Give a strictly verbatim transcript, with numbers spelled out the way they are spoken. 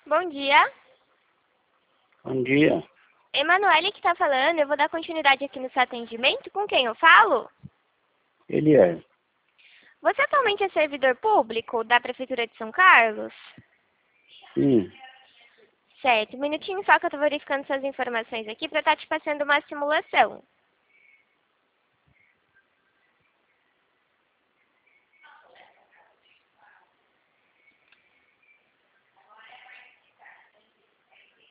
Bom dia. Bom dia. Emanuele que está falando, eu vou dar continuidade aqui no seu atendimento. Com quem eu falo? Ele é. Você atualmente é servidor público da Prefeitura de São Carlos? Sim. Certo, um minutinho só que eu estou verificando suas informações aqui para estar te passando uma simulação.